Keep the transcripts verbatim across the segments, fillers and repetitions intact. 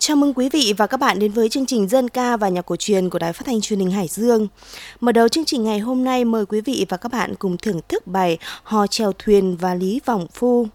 Chào mừng quý vị và các bạn đến với chương trình Dân ca và nhạc cổ truyền của Đài Phát thanh Truyền hình Hải Dương. Mở đầu chương trình ngày hôm nay, mời quý vị và các bạn cùng thưởng thức bài Hò chèo thuyền và Lý Vọng Phu.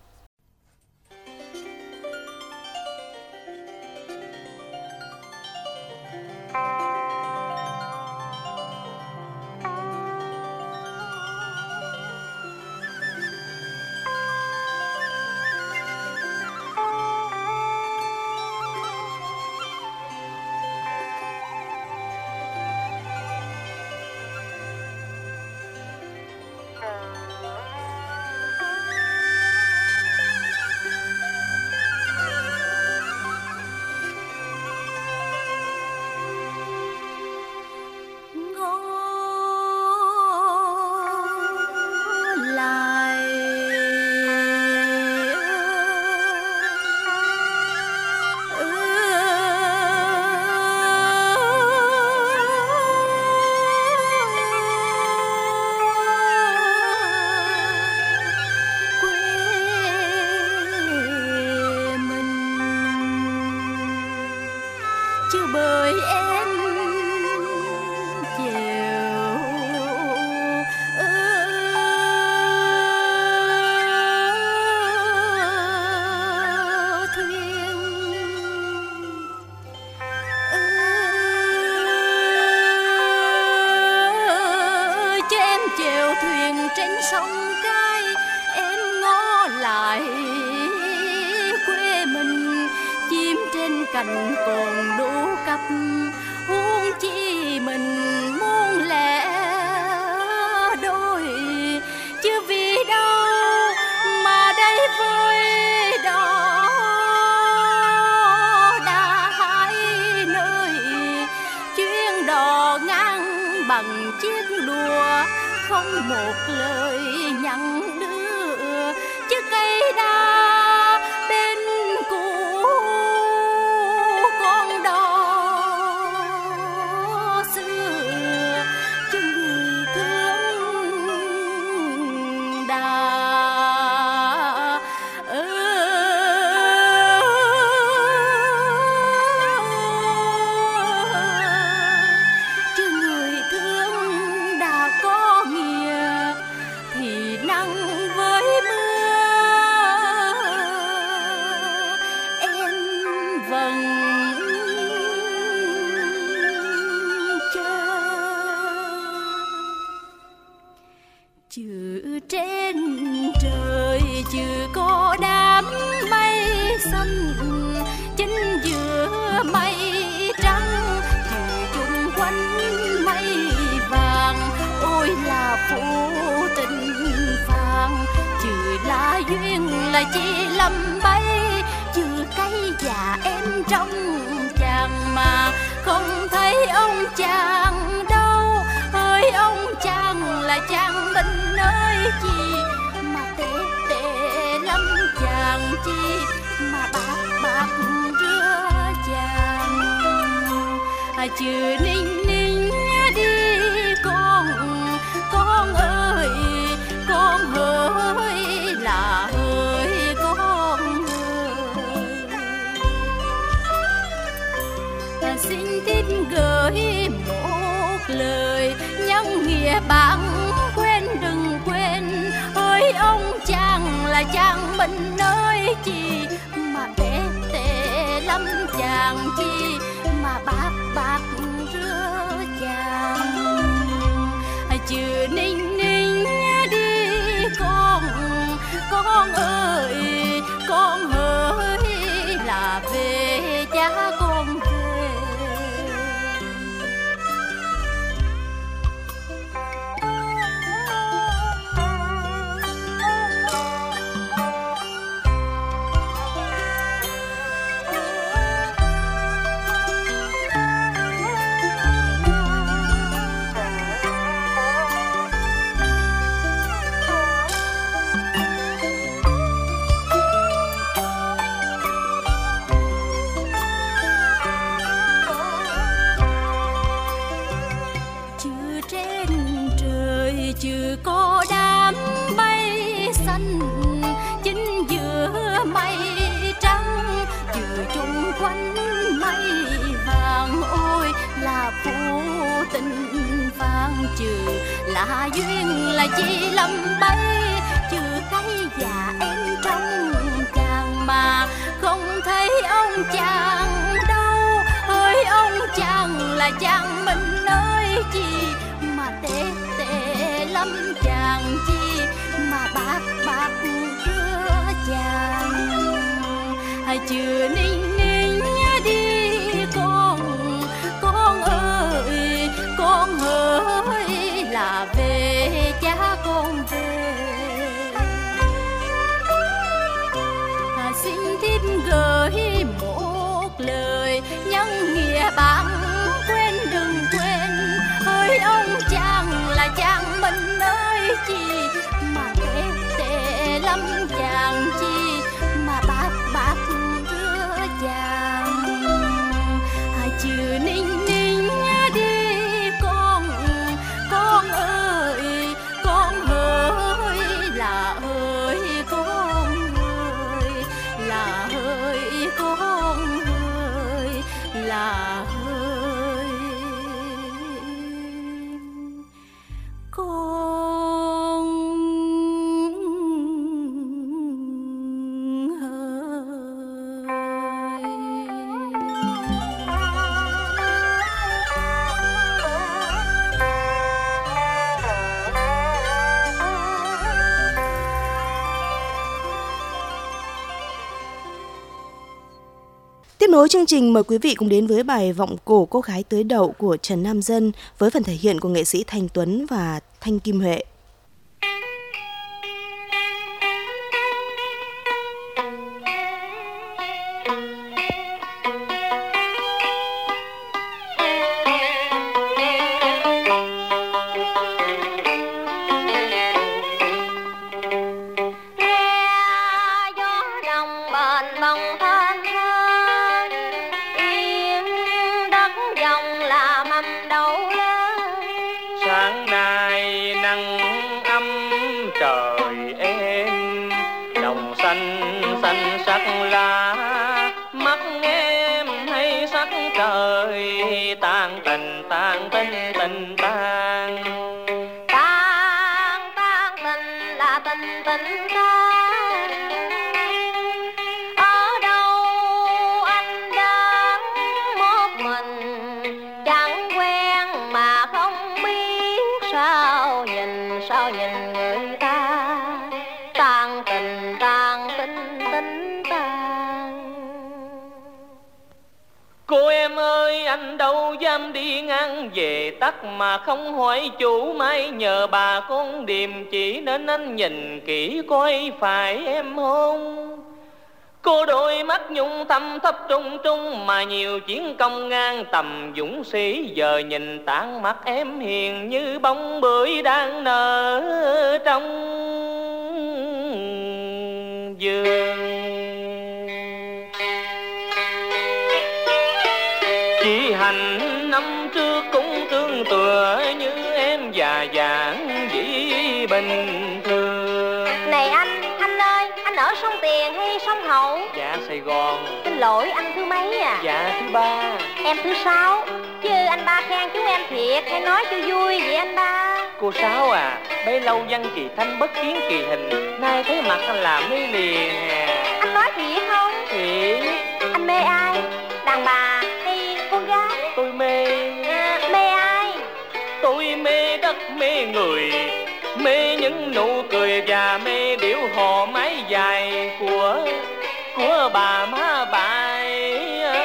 Cành còn đủ cấp huống chi mình muốn lẻ đôi, chứ vì đâu mà đây vui đó đã hai nơi chuyến đò ngang bằng chiếc đùa, không một lời nhắn đưa, chứ cây đa bên cũ là chỉ lầm bay, chưa cây già em trong chàng mà không thấy ông chàng đâu. Ơi ông chàng là chàng bên nơi chi mà tệ tệ lắm, chàng chi mà bạc bạc rưa chàng. À, chưa ninh ninh đi con, con ơi con ơi là ơi con ơi. Ta xin tiếp gửi một lời nhắn nghĩa bạn quên đừng quên. Ơi ông chàng là chàng mình nơi chi mà tệ tệ lắm, chàng chi mà bạc bạc rưa chàng. Chưa ninh ninh đi con, con ơi con ơi là về cha con về. là duyên là chi lầm bay, chưa thấy già em trong chàng mà không thấy ông chàng đâu. Ơi ông chàng là chàng mình ơi, chi mà tệ tệ lắm chàng, chi mà bạc bạc rứa chàng. Hay chưa ninh ninh đi con, con ơi con ơi là về cha con về. À, xin thiết gửi một lời nhân nghĩa bạn quên đừng quên. Ơi ông chàng là chàng mình ơi, chi mà tệ tệ lắm chàng, chi mà bạc bạc rứa chàng. À, chưa ninh ninh đi con, con ơi con ơi là ơi con ơi là ơi con ơi là ơi con Tiếp nối chương trình, mời quý vị cùng đến với bài Vọng Cổ Cô Gái Tới Đậu của Trần Nam Dân với phần thể hiện của nghệ sĩ Thành Tuấn và Thanh Kim Huệ. Anh đâu dám đi ngang về tắt mà không hỏi chủ, mai nhờ bà con điềm chỉ nên anh nhìn kỹ coi phải em không. Cô đôi mắt nhung thâm thấp trung trung mà nhiều chiến công ngang tầm dũng sĩ, giờ nhìn tản mắt em hiền như bông bưởi đang nở trong vườn. Chỉ hành năm trước cũng tương tự như em già dàng dĩ bình thường. Này anh, anh ơi, anh ở sông Tiền hay sông Hậu? Dạ Sài Gòn. Xin lỗi, anh thứ mấy à? Dạ thứ ba. Em thứ sáu. Chứ anh ba khen chúng em thiệt hay nói cho vui vậy anh ba? Cô Sáu à, bấy lâu văn kỳ thanh bất kiến kỳ hình, nay thấy mặt anh làm mê liền à. Anh nói thiệt không? Thiệt. Anh mê ai? Đàn bà hay con gái? Tôi mê. À, mê ai? Tôi mê đất mê người, mê những nụ cười và mê điệu hò mái dài của của bà má bài.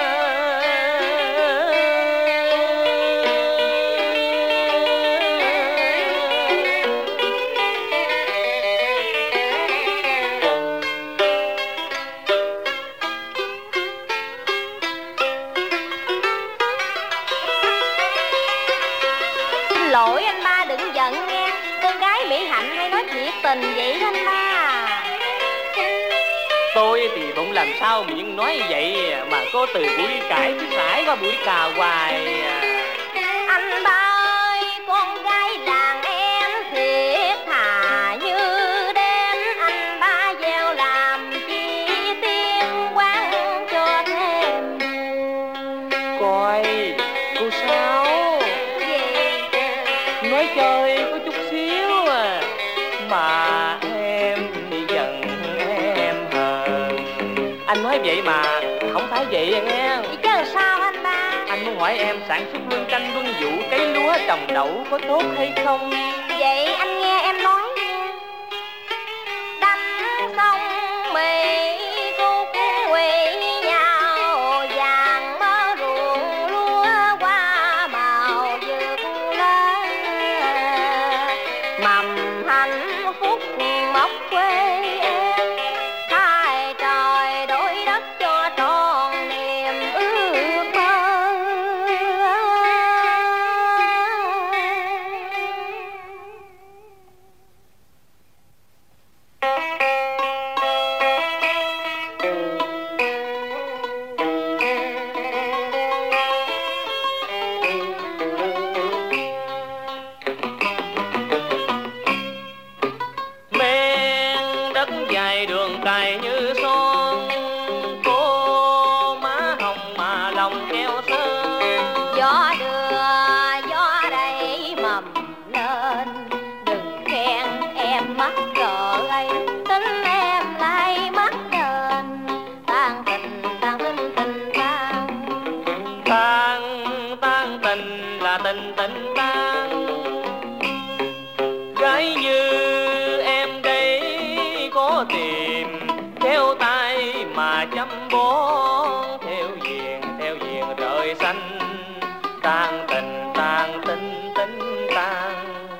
Lỗi anh ba đừng giận nghe, con gái Mỹ Hạnh hay nói thiệt tình vậy anh ba. Tôi thì cũng làm sao miệng nói vậy mà có từ buổi cãi cứ sải qua buổi cà hoài. Anh ba ơi, con gái làng em thiệt thà như đêm, anh ba gieo làm chi tiên quan cho thêm. Coi cô Sáu Gì? nói chơi có chút xíu Anh nói vậy mà không phải vậy nghe. Vậy chứ sao anh ba? Anh muốn hỏi em sản xuất luân canh luân vụ cấy lúa trồng đậu có tốt hay không? Vậy anh nghe em nói nha. Đánh xong mì cúc quỳ nhau vàng mơ ruộng lúa qua màu dược lên mầm hạnh phúc mọc quê em thay trời đổi đất cho tròn niềm ước mơ. Men đất dài đường cày như son, cô má hồng mà lòng keo sơn. Gió đưa gió đầy mầm lên, đừng khen em mắc cỡ ấy, tính em lại mắc đền. Tan tình tan tình tình tan, Tan tan tình là tình tình tan. Gái như em đây có tìm theo tay mà chăm bón, theo duyên theo duyên trời xanh. Tan tình tan tình tình tan.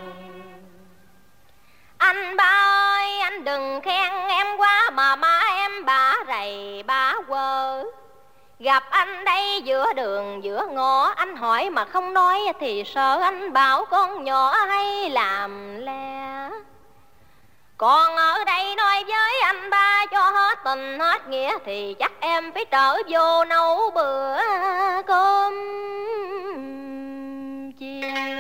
anh ba ơi anh đừng khen em quá mà má em bả rầy bả quơ. Gặp anh đây giữa đường giữa ngõ, anh hỏi mà không nói thì sợ anh bảo con nhỏ hay làm lẽ. Còn ở đây nói với anh ba cho hết tình hết nghĩa thì chắc em phải trở vô nấu bữa cơm chiều.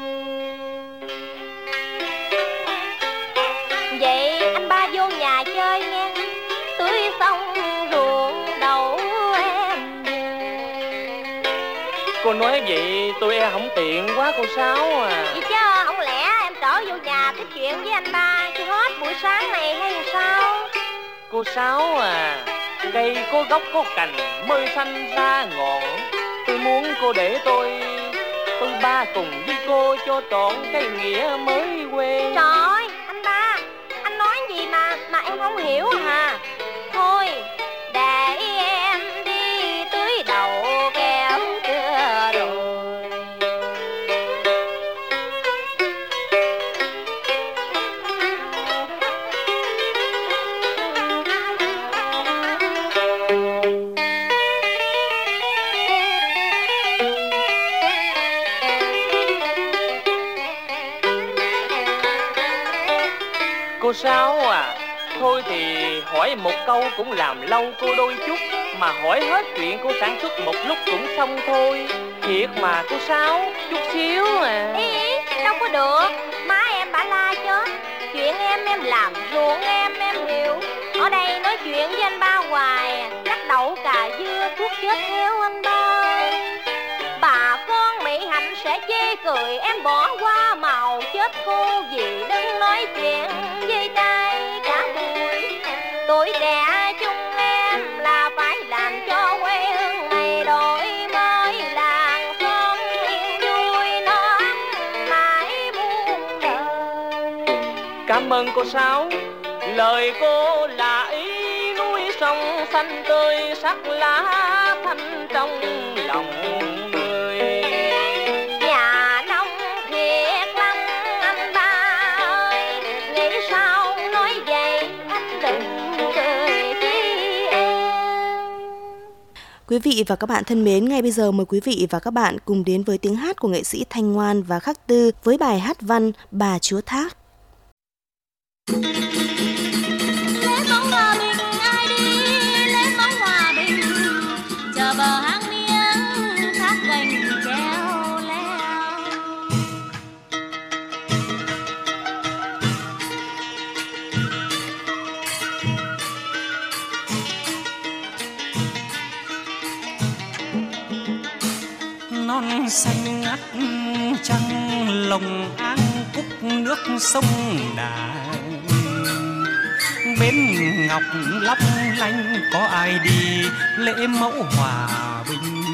Vậy anh ba vô nhà chơi nghe, tưới xong ruộng đậu em về. Cô nói vậy tôi e không tiện quá cô Sáu à. Vậy chứ không lẽ em trở vô nhà nói chuyện với anh ba cho hết buổi sáng này hay sao? Cô Sáu à, cây có gốc có cành mới xanh ra ngọn. Tôi muốn cô để tôi Tôi ba cùng với cô cho trọn cây nghĩa mới quê. Trời ơi anh ba, anh nói gì mà mà em không hiểu hả? Thôi để em đi tưới đậu kéo chưa rồi. Cô Sáu à, thôi thì hỏi một câu cũng làm lâu cô đôi chút. Mà hỏi hết chuyện cô sản xuất một lúc cũng xong thôi. Thiệt mà cô Sáu, chút xíu à. Ý, ý, đâu có được. Má em bả la chứ. Chuyện em em làm ruộng em em hiểu. Ở đây nói chuyện với anh ba hoài chắc đậu cà dưa thuốc chết theo anh ba. Bà con Mỹ Hạnh sẽ chê cười em bỏ qua màu chết khô gì đừng nói chuyện với tay cả buổi. Tuổi trẻ chung em là phải làm cho quê hương này đổi mới làng xóm yên vui non mãi muôn đời. Cảm ơn cô Sáu. Lời cô là ý núi sông xanh tươi sắc lá thanh trong lòng người. Nhà nông thiệt lắm anh ba ơi, nghĩ sao nói vậy anh đừng cười chi em. Quý vị và các bạn thân mến, ngay bây giờ mời quý vị và các bạn cùng đến với tiếng hát của nghệ sĩ Thanh Ngoan và Khắc Tư với bài hát văn Bà Chúa Thác. Lễ mong hòa bình ai đi, lễ mong hòa bình chờ bờ hang miếng thác gành treo leo. Non xanh ngắt trăng lồng áng cúc nước sông Đà, bến ngọc lấp lánh, có ai đi lễ mẫu hòa bình.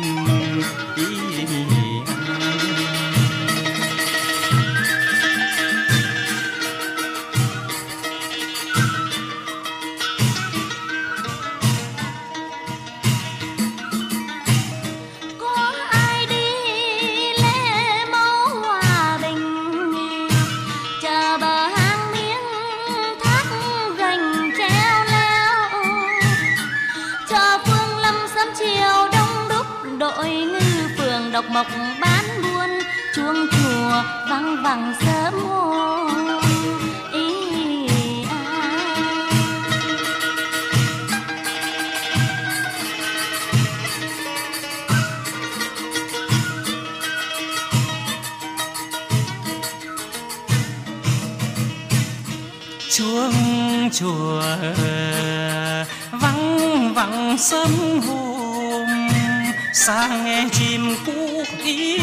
Độc mộc bán buôn, chuông chùa vang vẳng sớm hôm ý à. Chuông chùa vang vẳng sớm hôm, xa nghe chim cúc ý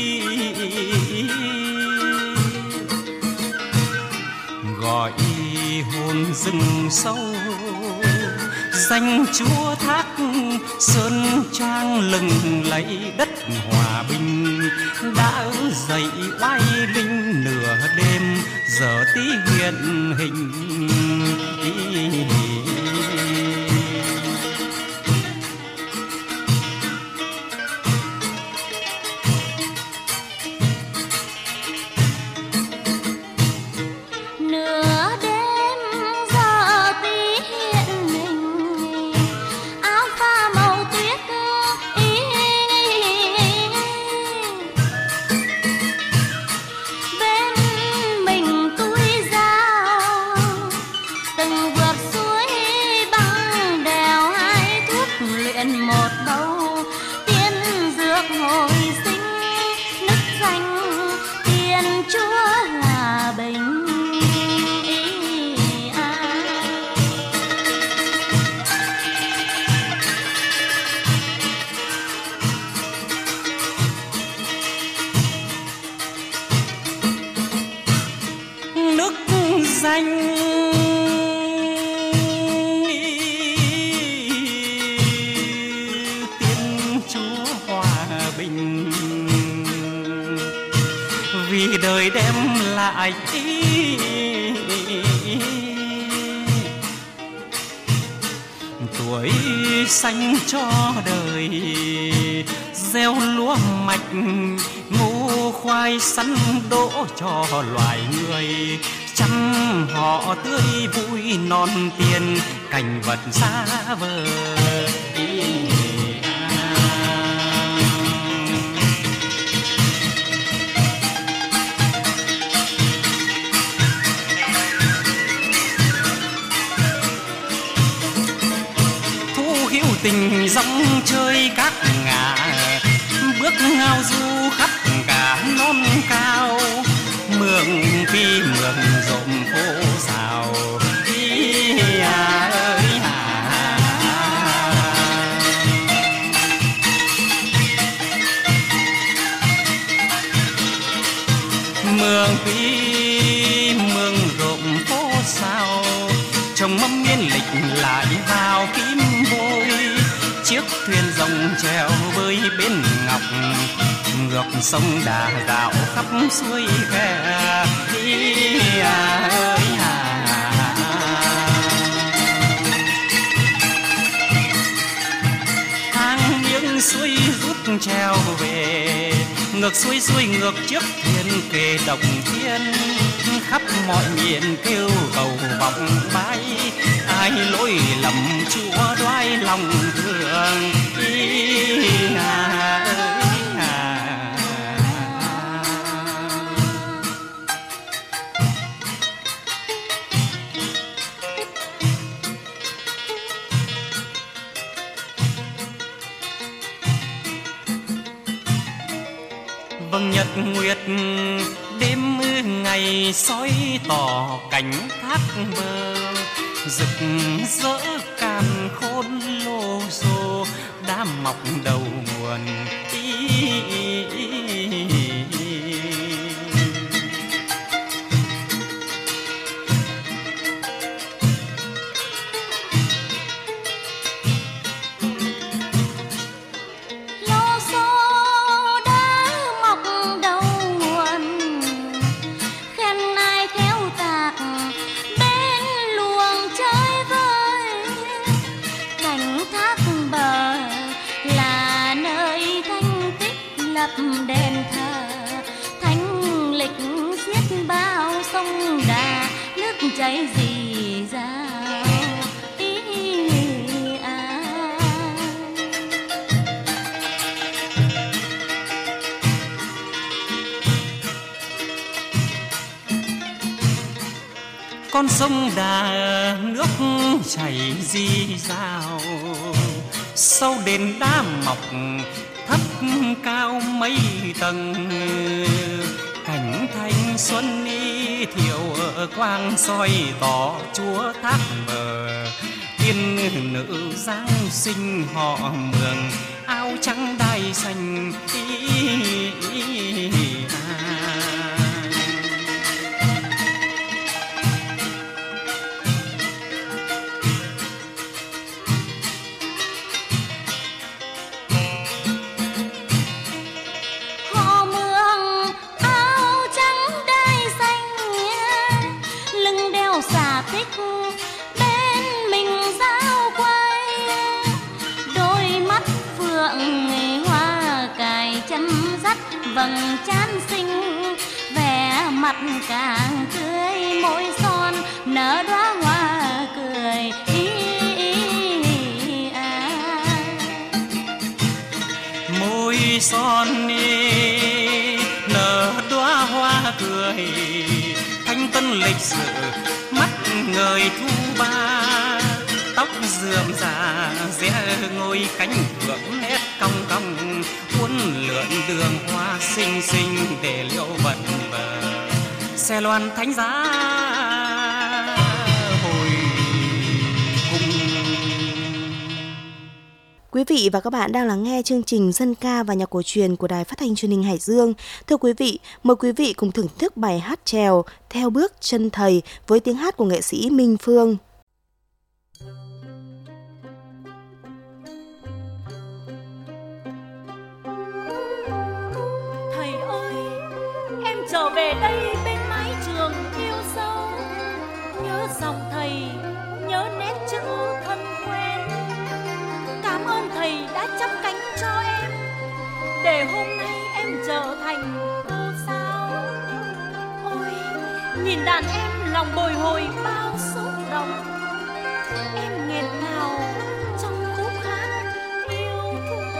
gọi hồn rừng sâu, danh chúa thác sơn trang lừng lẫy đất hòa bình, đã dậy oai linh nửa đêm giờ tí hiện hình ý. Danh Tiên Chúa hòa bình, vì đời đem lại tuổi xanh cho đời, gieo lúa mạch ngô khoai sắn đỗ cho loài người, chăm họ tươi vui non tiền cảnh vật xa vời. Thu hữu tình dòng chơi các ngả, bước ngao du khắp cả non cao, mường phi mường rộn phố xào ý à ơi à. Mường phi mường rộn phố xào, trồng mâm miên lịch lại vào kim bôi, chiếc thuyền rồng treo bơi bên ngọc, ngược sông Đà dạo khắp suối khe đi à ơi à. Hàng miếng suối rút treo về, ngược xuôi xuôi ngược chiếc thuyền kề đồng thiên, khắp mọi miền kêu cầu vọng bái, ai lỗi lầm Chúa đoái lòng thương ý à ơi. Vầng nhật nguyệt đêm ngày soi tỏ cảnh thác bờ, rực rỡ càn khôn lô xô đã mọc đầu nguồn ý, ý, ý, ý. cháy gì ra con sông Đà nước chảy rì rào, sau đền đá mọc thấp cao mấy tầng, cảnh thanh xuân y thiệu quang soi tỏ chúa thác bờ, tiên nữ giáng sinh họ Mường áo trắng đai xanh ý, ý, ý, à. vầng trán xinh vẻ mặt càng tươi, môi son nở đóa hoa cười ý, ý, à. Môi son ý, nở đóa hoa cười, thanh tân lịch sự mắt người thu ba, tóc rườm rà rẽ ngôi cánh phượng nét cong cong, uốn lượn đường hoa xinh xinh để liễu bận bờ, xe loan thánh giá hồi cung. Quý vị và các bạn đang lắng nghe chương trình Dân ca và nhạc cổ truyền của Đài Phát thanh Truyền hình Hải Dương. Thưa quý vị, mời quý vị cùng thưởng thức bài hát chèo Theo bước chân thầy với tiếng hát của nghệ sĩ Minh Phương. Trở về đây bên mái trường yêu dấu, nhớ dòng thầy, nhớ nét chữ thân quen. Cảm ơn thầy đã chắp cánh cho em, để hôm nay em trở thành cô sao. Ôi, nhìn đàn em lòng bồi hồi bao xúc động, em nghẹn ngào trong khúc hát yêu thương.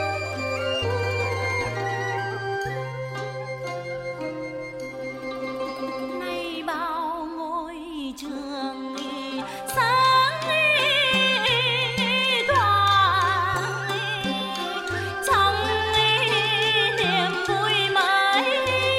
Trường sáng thoáng trong niềm vui mới,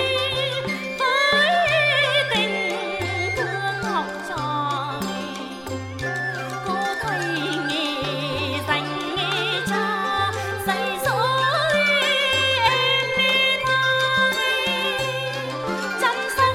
với tình thương học trò cô thầy dành cho dạy dỗ em đi thôi, chăm sóc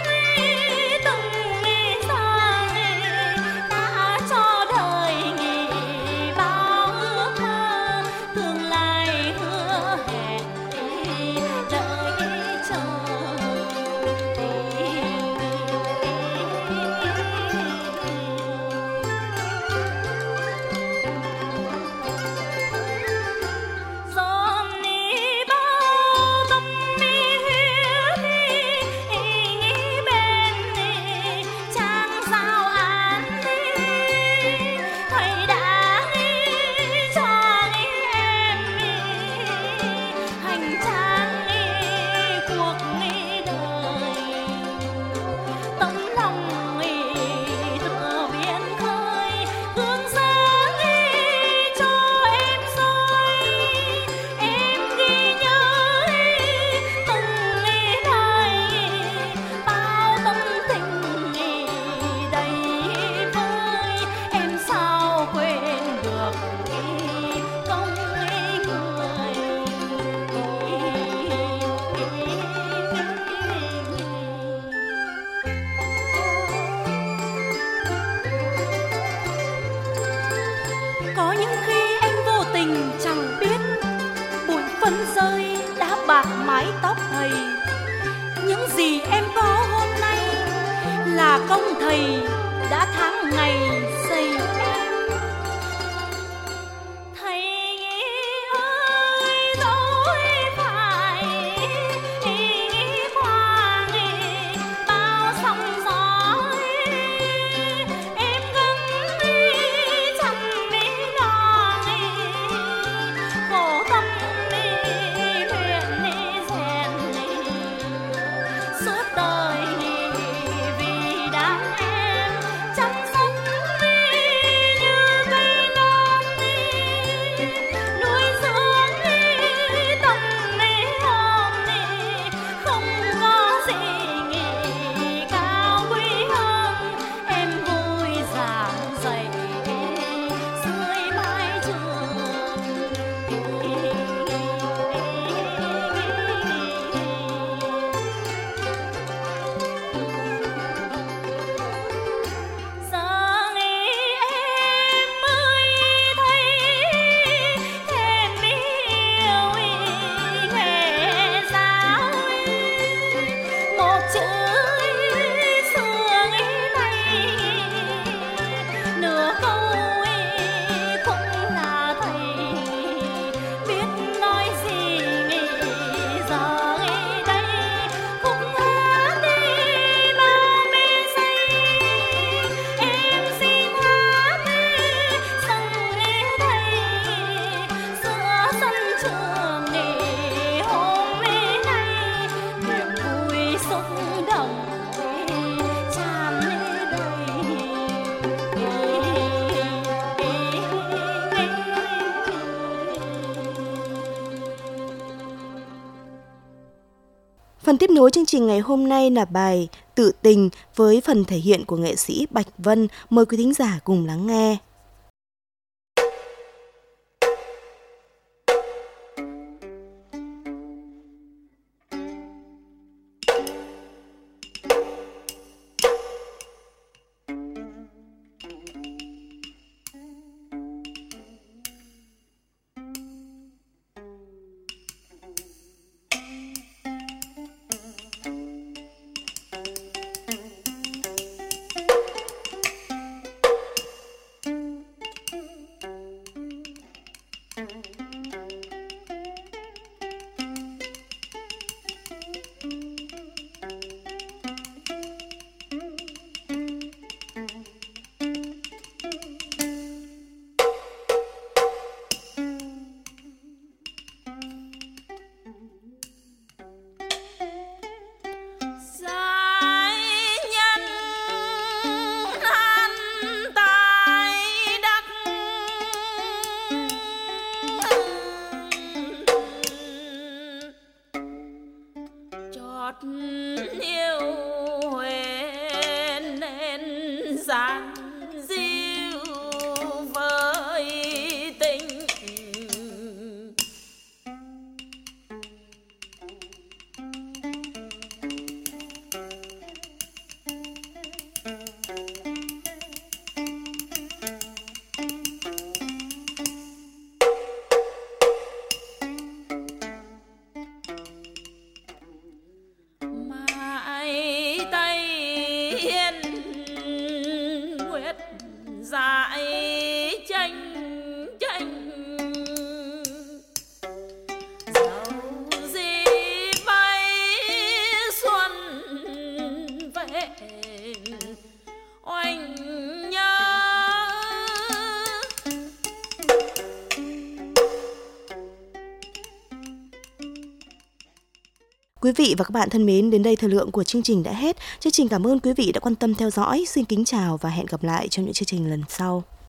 mái tóc thầy. Những gì em có hôm nay là công thầy đã tháng ngày xây em. Thầy ơi dối phải qua bao sóng gió, Phần tiếp nối chương trình ngày hôm nay là bài Tự Tình với phần thể hiện của nghệ sĩ Bạch Vân. Mời quý thính giả cùng lắng nghe. Quý vị và các bạn thân mến, đến đây thời lượng của chương trình đã hết. Chương trình cảm ơn quý vị đã quan tâm theo dõi. Xin kính chào và hẹn gặp lại trong những chương trình lần sau.